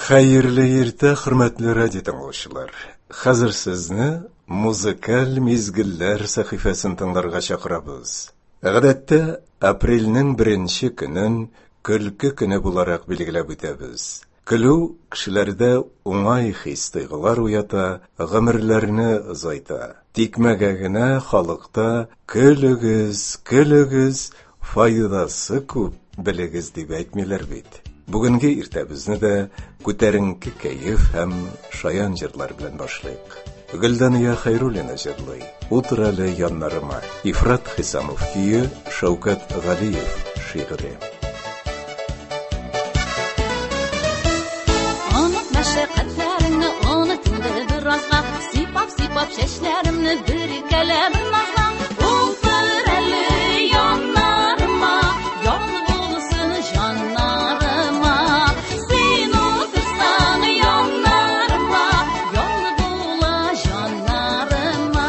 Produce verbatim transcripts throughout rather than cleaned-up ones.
Хәерле иртә, хөрмәтле радио тыңлаучылар. Хәзер сезне музыкаль мизгелләр сәхифәсен тыңларга чакырабыз. Гадәттә, апрельнең беренче көнен көлке көне буларак билгеләп үтәбез. Көлү кешеләрдә уңай хис-тойгылар уята, гомерләрне озайта. Тикмәгә генә халыкта көлегез, көлегез, файдасы күп, белегез дип әйтмиләр бит. Бүгенге иртәбезне дә күтәренке кәеф һәм шаян җырлар белән башлыйк. Гөлдания Хәйруллина җырлый. Утыр әле яннарыма. Ифрат Хисамов көе, Шәүкәт Галиев шигыре. Онут мәшәкатьләреңне онытыңды беразга, сыйпап-сыйпап чәчләремне бөркәләп назга. Утыр әле яннарыма, яңгы булсын җаннарыма. Син утырсаң яннарыма, яңгы була җаннарыма.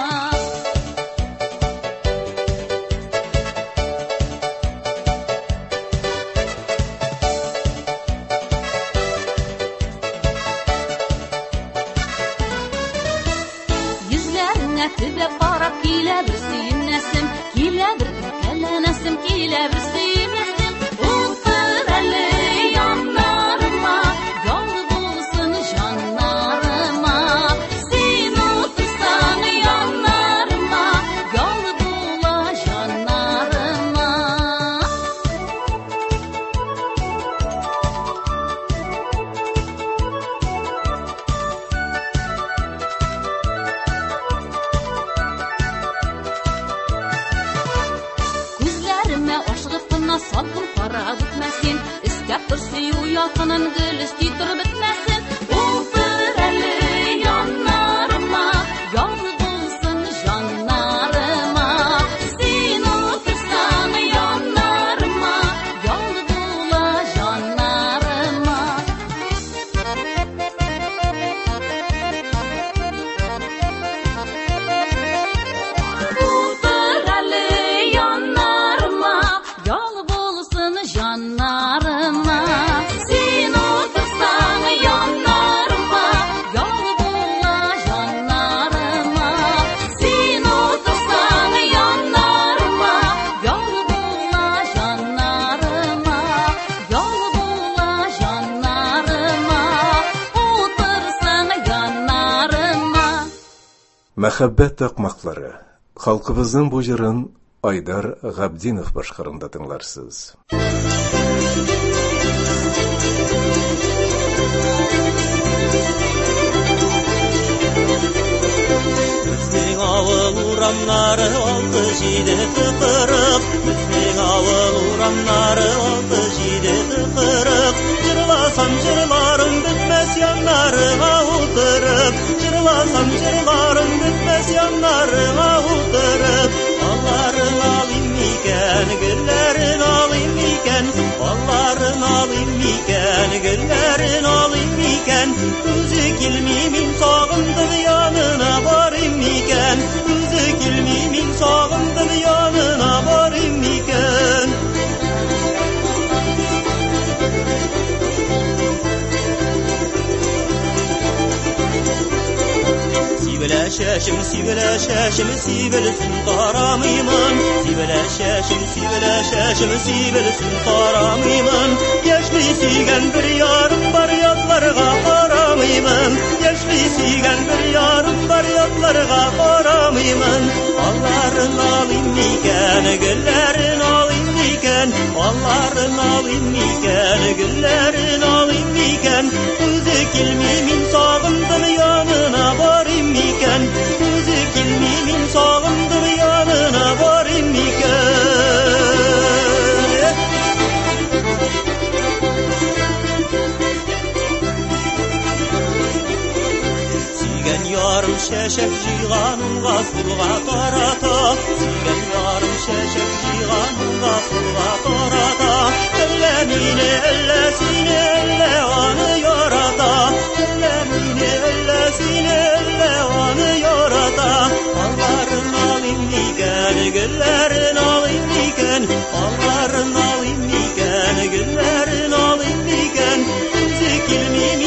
Йөзләреңә төбәп карап килә бер сөйнәсем, килә бер кәләнәсем, килә бер сөйнәсем. Утыр әле яннарыма, яңгы булсын җаннарыма. Син утырсаң яннарыма, яңгы була җаннарыма. Күзләремә ашыгып кына салкын карап үтмәсен, искәп тор сөю якынын гөлес титер бетмәсен. Утыр әле яннарыма, яңгы булсын җаннарыма. Син утырсаң яннарыма, яңгы була җаннарыма. Утыр әле яннарыма, яңгы булсын җаннарыма. Син утырсаң яннарыма, яңгы була җаннарыма. Син утырсаң яннарыма, яңгы була җаннарыма. Яңгы була җаннарыма. Утырсаң яннарыма. Мәхәббәт такмаклары. Халкыбызның бу җырын Айдар Габдинов башкарында тыңларсыз. Безнең авыл урамнары алты җиде тыкырык, безнең авыл урамнары алты җиде тыкырык. Җырласам җырларым бетмәс яннарыга утырып, җырласам җырларым бетмәс яннарыга утырып. Алларын алыйм микән, гөлләрен алыйм микән, алларын алыйм микән, гөлләрен алыйм микән. Үзе килми, мин сагындым янына барыйм микән, үзе килми, мин сагындым янына барыйм микән. Сибелә чәчем, сибелә чәчем, сибелсен тарамыймын. Сибелә чәчем, сибелә чәчем, сибелсен тарамыймын. Яшьли сөйгән бер ярым бар, ятларга карамыймын. Яшьли сөйгән бер ярым бар, ятларга карамыймын. Алларын алыйм микән, гөлләрен алыйм микән, алларын алыйм микән, гөлләрен алыйм микән. Үзе килми, мин сагындым янына барыйм микән, үзе килми, мин сагындым янына барыйм микән. Сөйгән ярым чәчәк җыйганга сулга тарата, сөйгән ярым чәчәк җыйганга сулга тарата. Әллә мине, әллә сине, әллә аны ярата. Әллә мине, әллә сине, әллә аны ярата. Алларын алыйм микән, гөлләрен алыйм микән, алларын алыйм микән, гөлләрен алыйм микән. Үзе килми,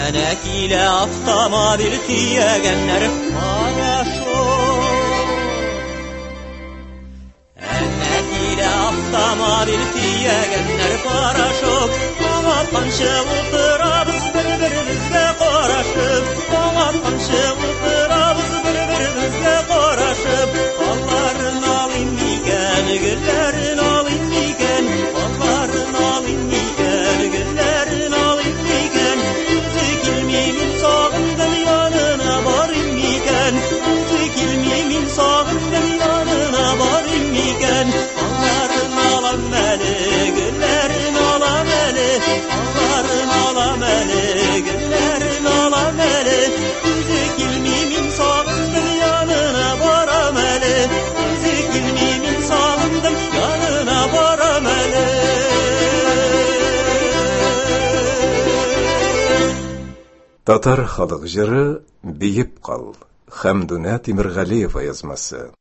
Әнә килә автомобиль тиягәннәр парашют. Әнә килә автомобиль тиягәннәр парашют. Аңатқанчы утырабыз бер-беребезгә карашып. Аңатқанчы утырабыз бер-беребезгә карашып. Алларын алыйм микән, гөлләрен алыйм микән, алларын алыйм микән, гөлләрен алыйм микән. Үзе килми мин сагындым янына барыйм микән, үзе килми мин сагындым янына барыйм микән. Алларын алам әле, гөлләрен алам әле, алларын алам әле, гөлләрен алам әле. Үзе килми мин сагындым янына барам әле, үзе килми мин сагындым янына барам әле. Татар халык җыры «Биеп кал» Хәмдүнә Тимергалиева язмасы.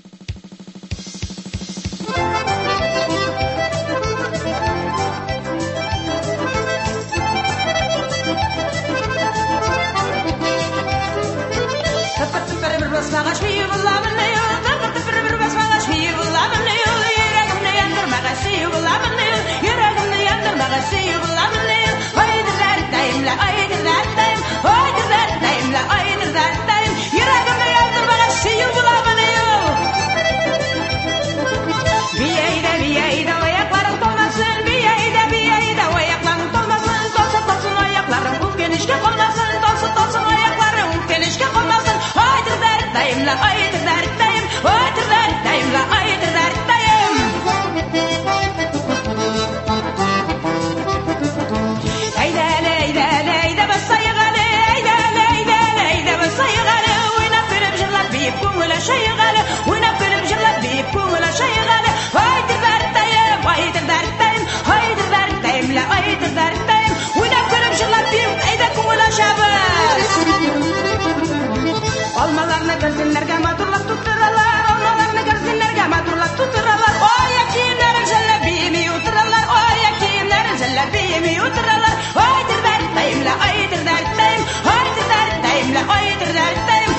Almalarını gözünlerge maturlak tutturarlar, almalarını gözünlerge maturlak tutturarlar. Oy yakimlerin jellebimi yuturarlar, oy yakimlerin jellebimi yuturarlar. Aydır dertteyimle, aydır dertteyim, aydır dertteyimle, aydır dertteyim.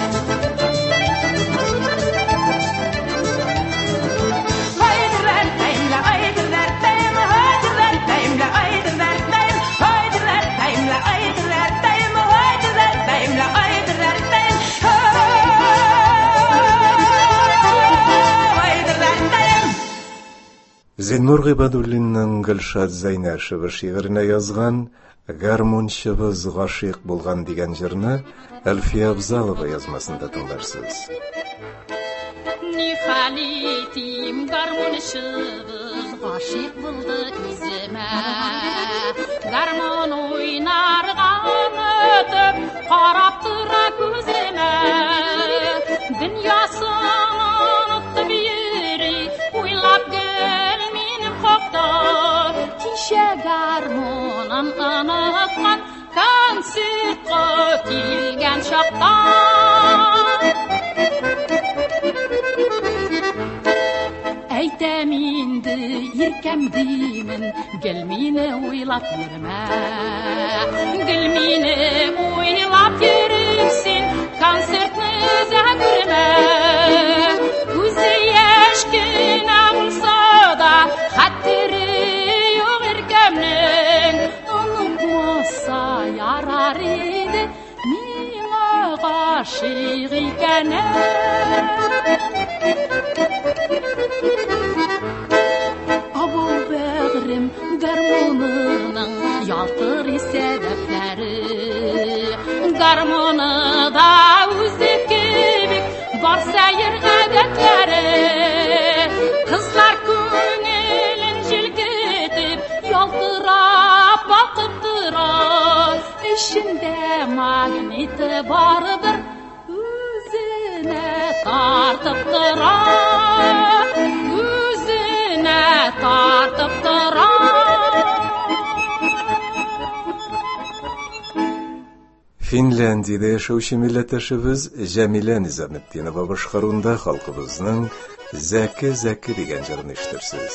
Aydır dertteyimle, aydır dertteyim, aydır dertteyimle, aydır dertteyim, aydır dertteyimle, aydır dertteyim, aydır dertteyimle, aydır dertteyim. Зиннур Гыйбадуллинның Гөлшат Зәйнәшева шигыренә язган «Гармунчыбыз гашыйк булган» дигән җырны Әлфия Абзалова язмасында тыңларсыз. Нихалитим гармунчыбыз гашыйк булды үземә. Гармун уйнарга өтеп, карап тора күземә. Дөньясын онытып йөри, уйлап гел минем хакта. Кичә гармунын оныткан, концертка килгән чакта. Әйтәм инде иркәм димен, гел мине уйлап йөрмә. Гел мине уйлап йөрсин, концертны зәгүрмә. Күзе яшь кенә булса да, хәтере юк иркәмнең. Онытмаса ярар иде, миңа гашыйк икәнен. Абыл бәгърем гармунының ялтыр сәбәпләре. Гармуны да үздеке бик бар сәер гадәтләре. Кызлар күңелен җилкетеп, ялтырап бакып тора. Эчендә магниты барыбер, үзенә тартып тора. Үзенә тартып тора. Финляндиядә яшәүче милләттәшебез Җәмилә Низаметдинова башкаруында халкыбызның «Зәке зәке» дигән җырын ишетерсез.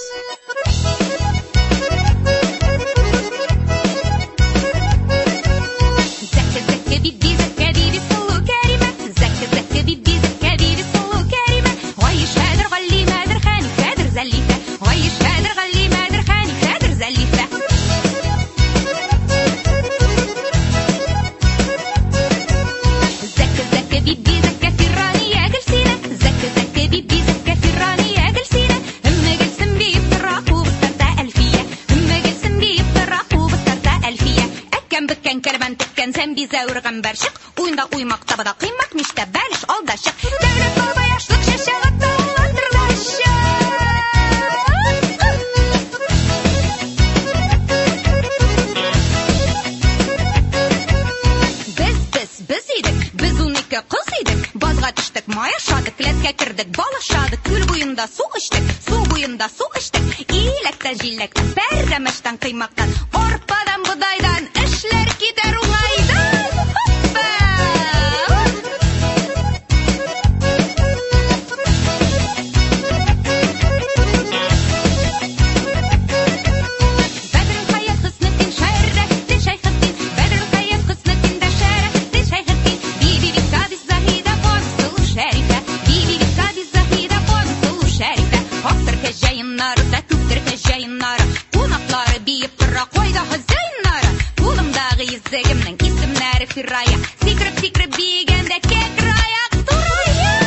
Sen bükken kerben tekken sen bize ırgan berşik. Oyunda uymakta bada kıymak mişte beliş aldaşık. Devlet baba yaşlık şaşağı dağlatırlaşık. Biz biz biz idik, biz on iki kız idik. Bazga düştük, mayaşadık, lesке kirdik, balaşadık. Kül buyunda su içtik, su buyunda su içtik. İyilekten jillekten, berremeşten kıymaktan, orpadan budaydan, işler gider ulaydan. Hoppa! Bedrin kaya kısmetin şerrefti şeyhettin. Bedrin kaya kısmetin de şerrefti şeyhettin. Bibi bika biz zahide konsul şerife. Bibi bika biz zahide konsul şerife. Hoktır kejayınları da küktür kejayınları. Kunakları biyip kıra koyda hazayınları. Kulumdağı izlegimnin isimleri firaya. Sikrip sikrip biyigende kekraya turaya.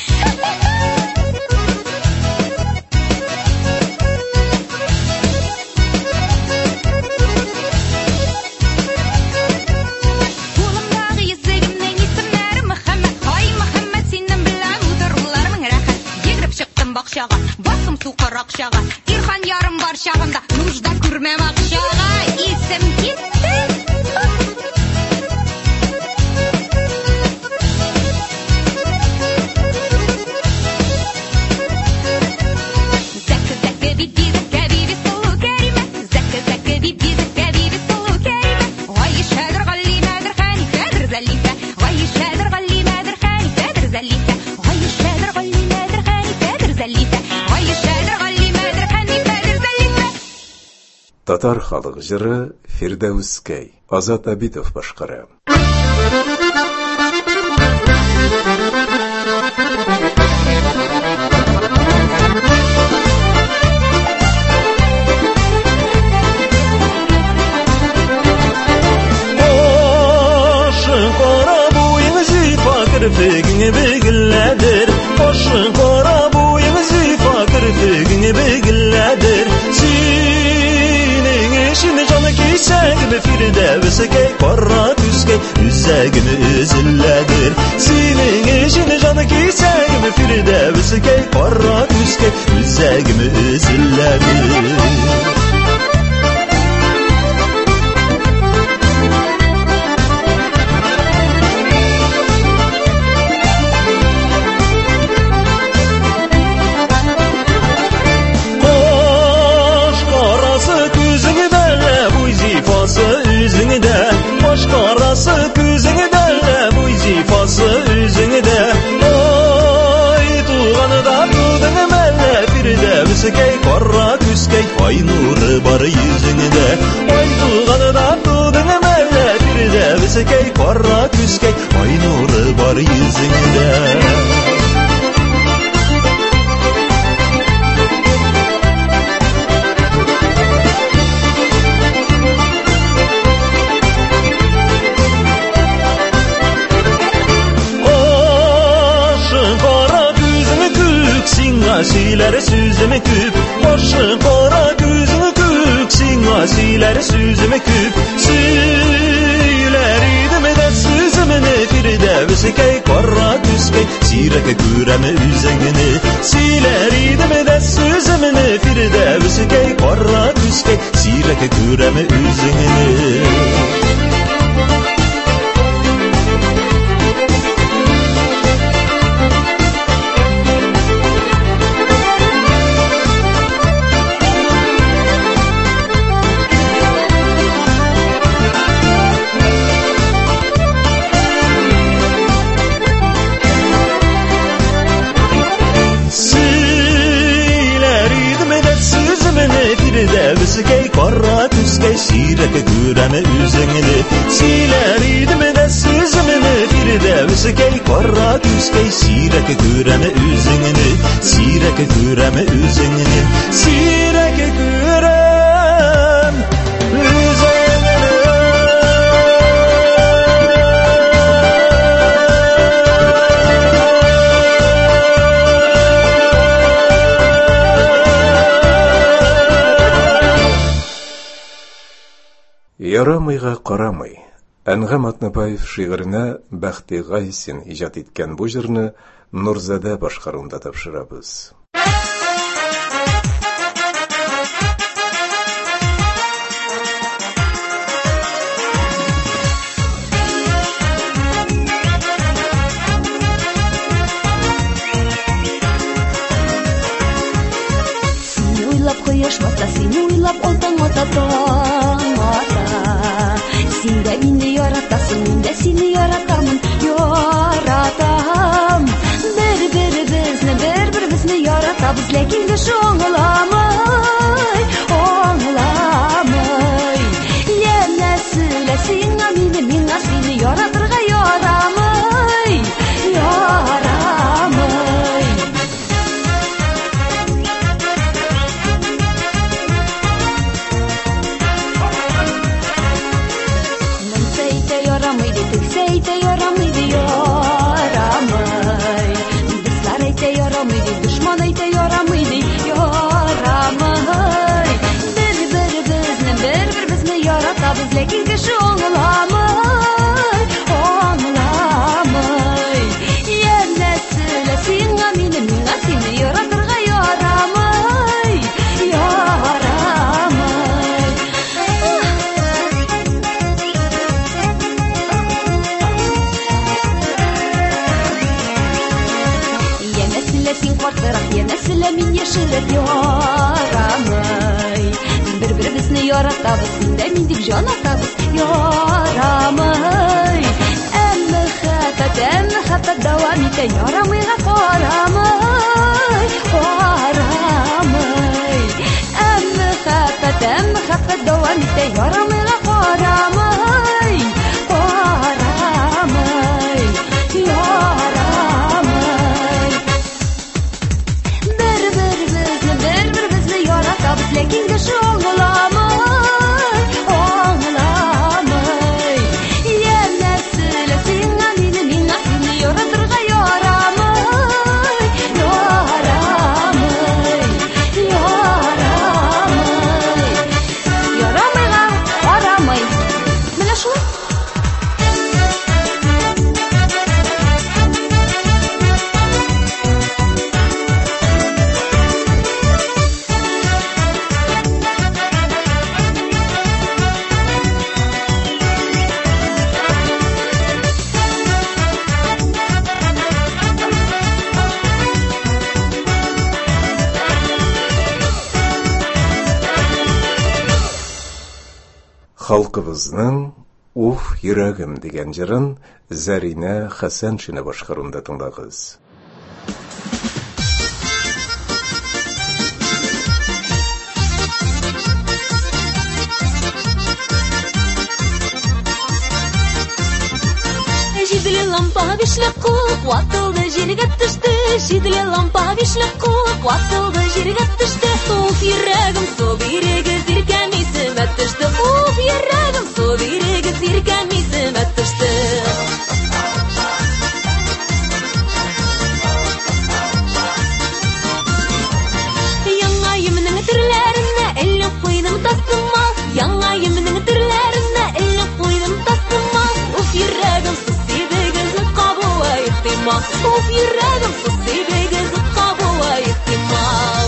Kulumdağı izlegimnin isimleri Muhammed. Hay Muhammed senin bilen udurlarımın rahat. Yegrip çıktım bakşağa, bastım su kırakşağa. İrhan yarım var şağında, нужда күрмем ақшаға. Есім кетті. Зәкі зәкі биби зәкі биби сұлу кәриме. Зәкі зәкі биби зәкі биби сұлу кәриме. Ғайы шәдір ғали мәдір қәни фәдір зәлифә. Ғайы шәдір ғали мәдір қәни фәдір зәлифә. Ғайы шәдір ғали мәдір қәни фәдір зәлифә. Ғайы шәдір ғали мәдір қәни фәдір зәлифә. Татар халық жыры Фирдәүскәй, Азат Абитов башкара. Başın kara boyun zifa kirpigini begilledir. Başın kara boyun zifa kirpigini begilledir. Senin eşin canı kiysen gibi Firdevs'e kara küske üzegini üzülledir. Senin eşin canı kiysen gibi Firdevs'e kara küske üzegini üzülledir. Başkarası küzüngde, bu zifası üzüngde. Oy tuğanı da tuğdun melle Firdevskey kara küskey. Ay nuru var yüzüngde. Oy tuğanı da tuğdun melle Firdevskey kara küskey. Ay nuru var yüzüngde. Sinasiler süzümü küp, başın kara gözünü kük. Sinasiler süzümü küp, söyler idim de süzümünü Firdevskey kara küskey. Sireke küreme üzengini, siler idim de süzümünü Firdevskey kara küskey. Sireke küreme üzengini. Firdevskey kara küskey. Sireke küreme üzengini, siler idim de süzümünü Firdevskey kara küskey. Sireke küreme üzengini, sireke küreme üzengini. Sireke kürem üzengini. Ярамыйга карамый. Әнгам Атнабаев шигыренә Бәхти Гайсин иҗат иткән бу җырны Нурзада башкаруында тапшырабыз. Кояш бата, син уйлап алтын ата таң ата. Син дә мине яратасың, мин дә сине яратамын, яратам. Бер-беребезне, бер-беребезне яратабыз, ләкин кеше аңламый, аңламый. Янәселә сиңа мине, миңа сине яратырга ярамый, ярамый. Әйтә ярамый, ярамый. Дуслар әйтә ярамый, дошман әйтә ярамый, ярамый. Бер-беребезне, бер-беребезне яратабыз, ләкин кеше аңламый, аңламый. Янәселә сиңа мине, миңа сине яратырга ярамый, ярамый. Син картырак, янәселә мин яшерәк ярамый. Бер-беребезне яратабыз, син дә мин дип җан атабыз, ярамый. Әмма хәтта, әмма хәтта дәвам итә, ярамыйга карамый, карамый. Әмма хәтта, әмма хәтта дәвам итә, ярамыйга карамый, карамый, ярамый. Ләкин кеше аңламый, аңламый. Янәселә сиңа мине, миңа сине яратырга ярамый, ярамый, ярамый. Ярамыйга карамый. Менә шулай. Халкыбызның «Уф, йөрәгем» дигән җырын Зәринә Хәсәншина башкаруында тыңлагыз. Җиделе лампа бишлек кулак ватылды, җиргә төште. Җиделе лампа бишлек кулак ватылды, җиргә төште. Уф, йөрәгем, су бирегез, иркәм исемә төште. Уф, йөрәгем, су бирегез, иркәм исемә төште. Яңа йөмнең төрләренә элеп куйдым тастыма. Яңа йөмнең төрләренә элеп куйдым тастыма. Уф, йөрәгем, су сибегезне кабула ихтимал. Уф, йөрәгем, су сибегезне кабула ихтимал.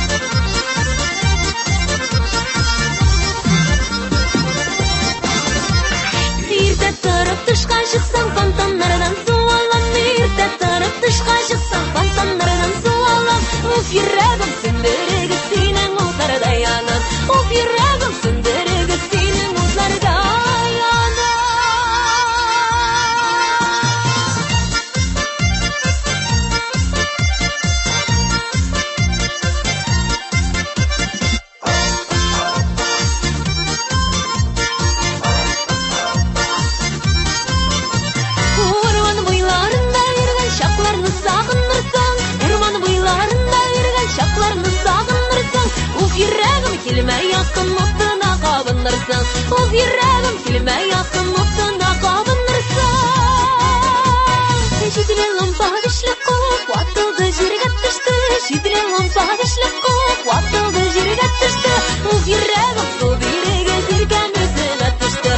Иртә торып тышка чыксаң, фонтаннардан су алам. Иртә торып тышка чыксаң, фонтаннардан су алам. Уф, йөрәгем, сөндерегез синең узларда янам. Уф, йөрәгем, сөндерегез синең узларда янам. Урман буйларында йөргән чакларны сагынырсаң, урман буйларында йөргән чакларны сагынырсаң, уф, йөрәгем, килмә якын утына кабынырсаң. Уф, йөрәгем, килмә якын утына кабынырсаң. Җиделе лампа бишлек кулак ватылды, җиргә төште. Җиделе лампа бишлек кулак ватылды, җиргә төште. Уф, йөрәгем, су бирегез, иркәм исемә төште.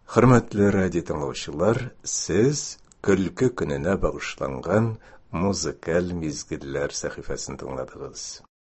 Хөрмәтле радио тыңлаучылар, сез көлке көненә багышланган музыкаль мизгелләр сәхифәсен тыңладыгыз.